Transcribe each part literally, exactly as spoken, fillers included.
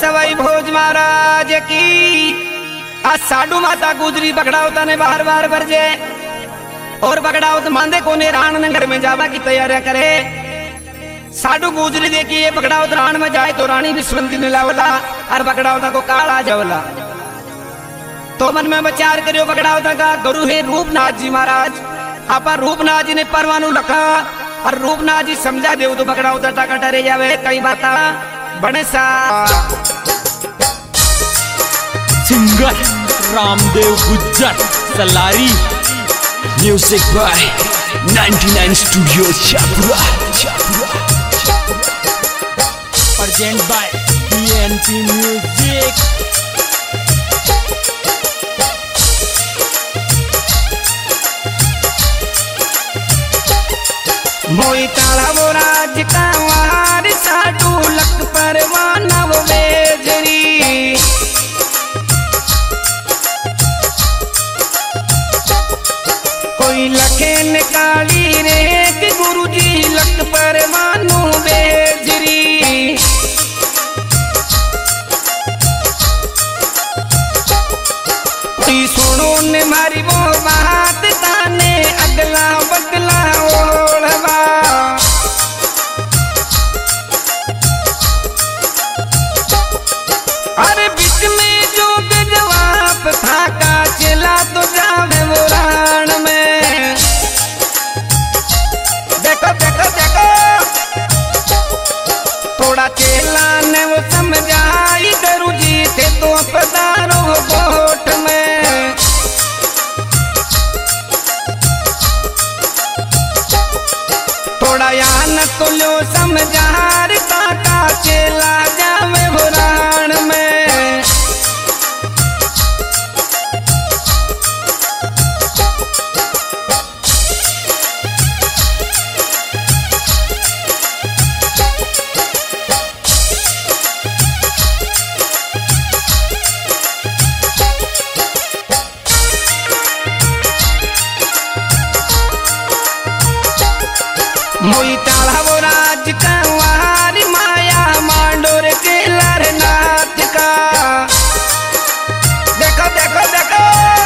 सवाई भोज महाराज की। आज साडू माता गुजरी बगड़ावता ने बाहर बाहर बरजे और बगड़ावत मांदे कोने राण नगर में जावा की तैयारियां करे। साडू गुजरी देखी ये बगड़ावत राण में जाए तो रानी विश्वंती मिलावला और बगड़ावता को काला जावला। तो मन में विचार करियो बगड़ावता का गुरु है रूपनाथ जी महाराज। आपा रूपनाथ जी ने परवानू लखा और रूपनाथ जी समझा दे तो बगड़ावता टाका डरे जावे कई बाता बने सा। Singer Ramdev Gujjar Salari, music by ninety nine studio Chhapura, present by BNP music. मोई ताला वो राज का वार साडू लक परवाना वो बेजरी। कोई लखे निकाली रे कि गुरुजी लक परवानू बेजरी। कोई सुनो ने मारी वो बात ताने अगला बगला ओढ़वा। अरे बीच में जो जवाब था का चला तो जावे वो राण में। देखो देखो देखो थोड़ा चेला ने वो समझाई गुरुजी थे तो पधारो गोठ में। थोड़ा यान तो लो समझार काका चेला जावे वो राण में। मोई ताला वो राज का वार माया मांडोर के लरनाथ का। देखो देखो देखो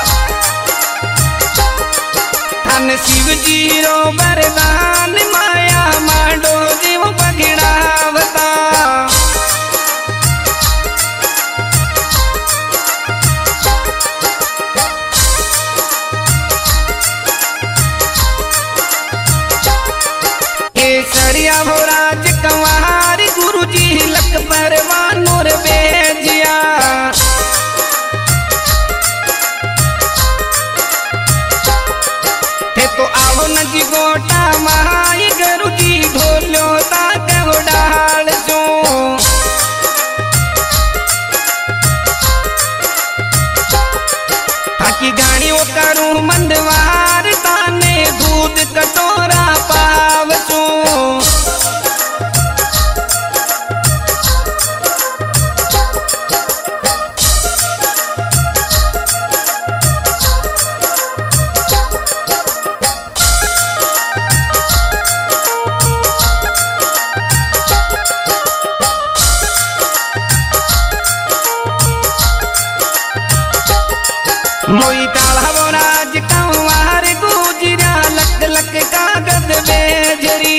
धन शिव जी रो वरदान माया मांडो जीव पगिड़ावता। सरिया हो राज कंवार गुरुजी लक परवानूर बेजिया। थे तो आओ न जी गोटा माई गुरुजी ढोलो ताक डाल सो। ताकि गाड़ी वो करूं मंदवार ताने दूध कटोरा पाव सो। मोई ताला वो राज कंवार गुजरा लक लक कागज बेजरी।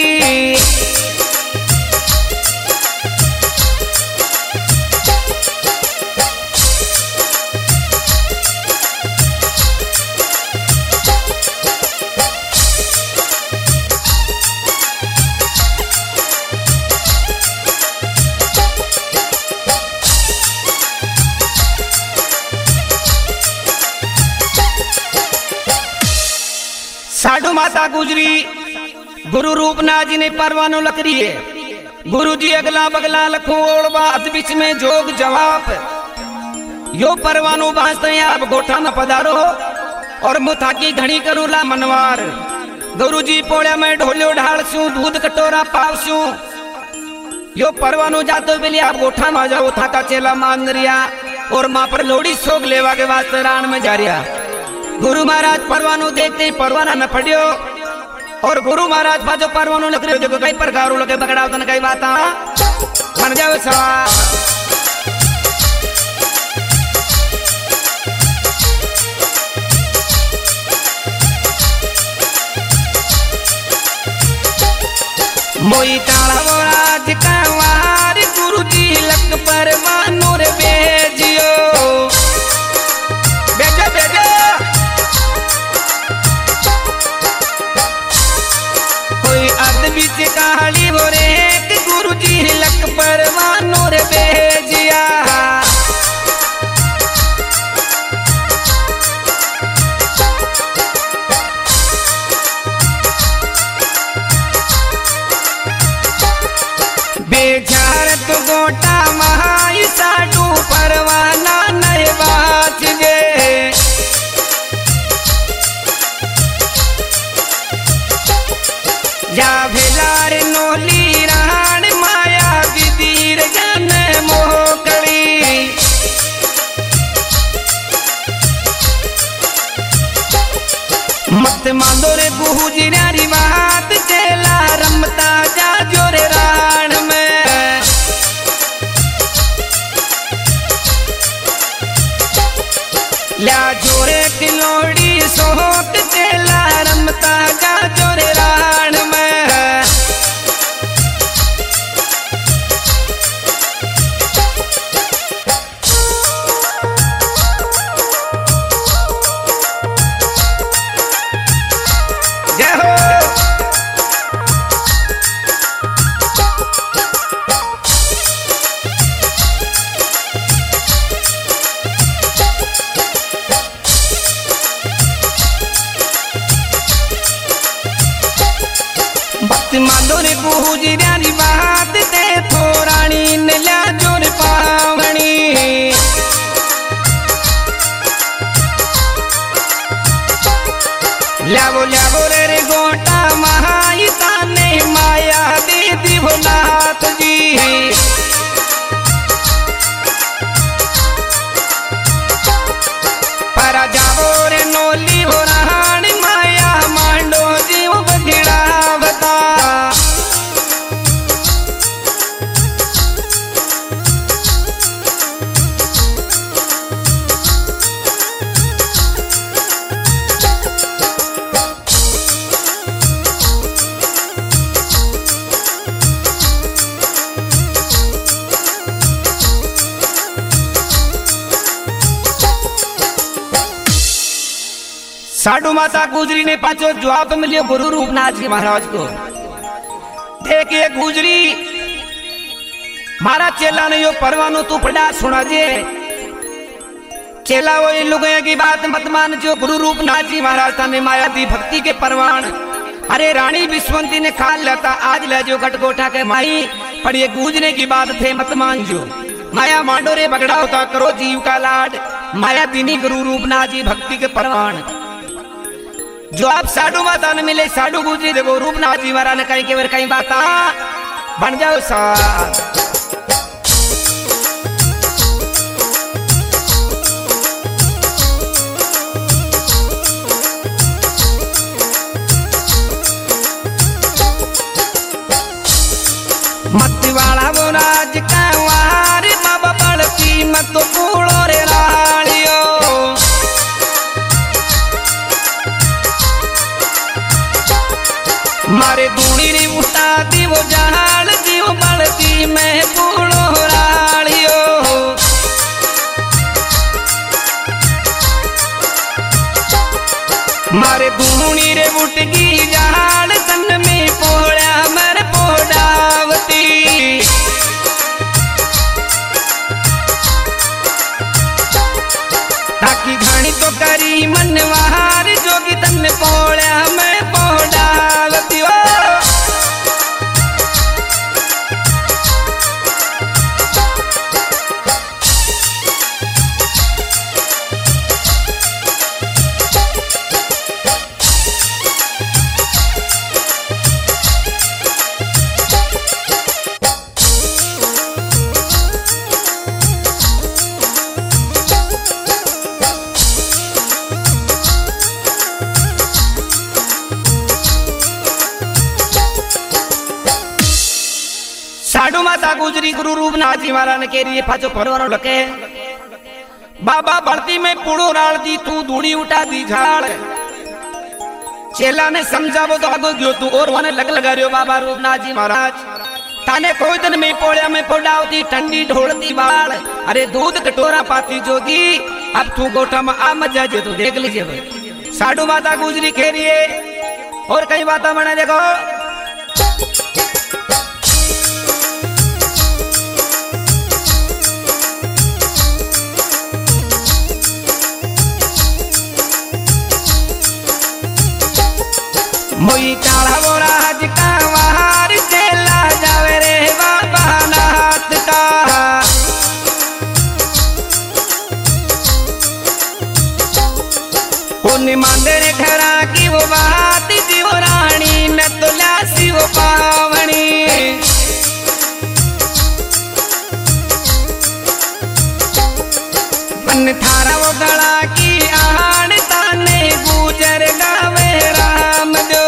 साडू माता गुजरी गुरु रूपनाथ जी ने परवानो लकड़ी है। गुरु जी अगला बगला लखो ओढ़ बात बीच में जोग जवाब। यो परवानो बांसते आप गोठा में पधारो और मुथा की घड़ी करूला मनवार। गुरु जी पोड़िया में ढोलियो ढाल सू दूध कटोरा पाव सू। यो परवानो जातो बेली आप गोठा में जाओ था का चेला मान रिया और माँ पर लोड़ी सोग लेवा के वास्ते राण में जा रिया। गुरु महाराज परवानो देखते ही परवाना न पड़ियो और गुरु महाराज बाजो परवानो लग रहे हो देखो कई प्रकार लगे बगड़ा कई बात मन जाओ सवा। राज कंवार गुरु जी लक परवानो रे बेजियो बेजो बेजो कोई अर्ध बीच कहाली हो रे गुरु जी लक परवानो रे बेजिया बेजार तो गोटा महाई साडू परवाना नए बात गे या भेलार नोली राण माया विदीर जन मोकड़ी मत मांदो रे गुजरारी बात चेला रमता जा जोरे राण में ल्या जोरे किलोड़ी सोहत चेला रमता जा जोरे राण में जय हो भक्त मांदो रे गुजरारी बात ते थोरानी ने ल्या जोर पावनी ल्यावो ल्यावो रे रे गोटा महाई ताने माया दे दी भोलात जी परा जावो रे नोली हो राण माया मांडो जीव बगड़ा बता साडू माता गुजरी ने पाचो जवाब मिलियो गुरु रूपनाथ जी महाराज को देखिए गुजरी मारा चेला ने यो परवानो तू पढ़ा सुना जे चेला वो इन लोगों की बात मत मान जो गुरु रूपनाथ जी महाराज था ने माया दी भक्ति के परवान अरे रानी विश्वंती ने खा लेता आज ले जो गटगोठा के माई पर ये गूंजने की बात थे मत मान जो माया मांडो रे बगड़ा होता करो जीव का लाड माया दीनी गुरु रूपनाथ जी भक्ति के परवान जो आप साडू माता ने मिले साडू गुजरी देखो रूपनाथ जी महाराज ने कहीं के बार कहीं बात बन जाओ साथ मत वाला वो राज कंवार बाबा बड़ती मत तो कूड़ो रे रालियो मारे दूनी री उठा दी वो जहाल दी वो बड़ती मैं कूड़ो रालियो मारे दूनी रे उठगी जहाल तन में पोड़ा मर पोड़ावती ताकि घाणी तो करी मनवार जोगी तन पोड़ा मैं पोड़ावती हो साडू माता गुजरी गुरु रूपनाथ जी महाराज ने कह रही है पाचो परवानो लके बाबा भर्ती में पुड़ो राल दी तू धूड़ी उठा दी झाड़ चेला ने समझा वो तो आगो गयो तू और वने लग लगा रहे हो बाबा रूपनाथ जी महाराज ताने कोई दिन में पोड़िया में फोड़ावती ठंडी ढोलती बाल, अरे दूध कटोरा पाती जोगी। अब तू गोठा में आ मत जाजे तो देख लीजिए भाई। साडू माता गुजरी खेरिए और कई बातें बने देखो। मोई चाड़ा बोरा हज का वहार चला जावे रे बाबा नाथ का। पुण्य मंदिर खरा की वो बात जीव रानी न तुला शिव पावनी। मन थारा वो गला की आहान ताने गुजर गावे राम जो।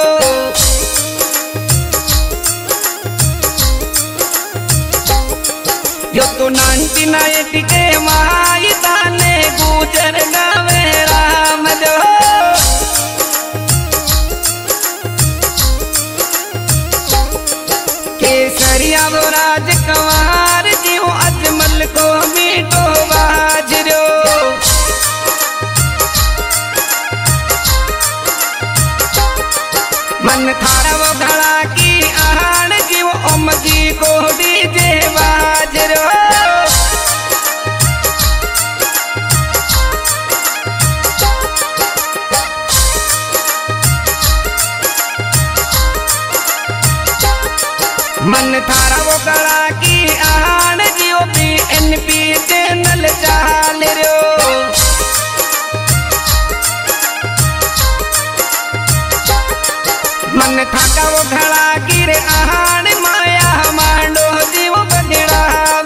यो तो नानती नायटी के माई ताने गुजर गावे राम जो। केसरिया वो राज कंवार जीव अजमल को मीठो बाजरो। मन थारा वो घड़ा की आहान जीव ओम जी को डीजे बाजरो। मन थारा वो गला की आहान जीव पी एन पी चैनल चाल रो। मन थाका वो घड़ा गिरे आहान माया मांडो जीव बगड़ा।